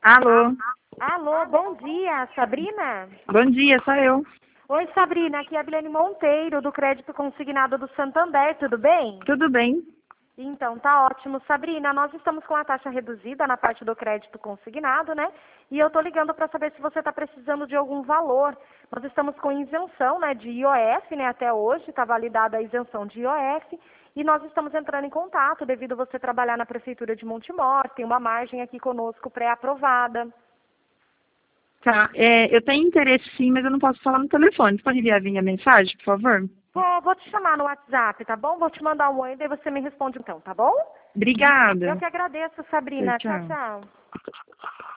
Alô, Alô, bom dia, Sabrina? bom dia, sou eu. Oi, Sabrina, aqui é a Bilene Monteiro, do Crédito Consignado do Santander, tudo bem? Tudo bem? Então, tá ótimo. Sabrina, nós estamos com a taxa reduzida na parte do crédito consignado, né? E eu tô ligando para saber se você está precisando de algum valor. Nós estamos com isenção, né, de IOF, né, até hoje, está validada a isenção de IOF, e nós estamos entrando em contato devido a você trabalhar na Prefeitura de Montemor, tem uma margem aqui conosco pré-aprovada. Tá, eu tenho interesse sim, mas eu não posso falar no telefone. Você pode enviar a mensagem, por favor? Vou te chamar no WhatsApp, tá bom? Vou te mandar um oi e daí você me responde então, tá bom? Eu Obrigada. que agradeço, Sabrina. Tchau, Tchau. tchau.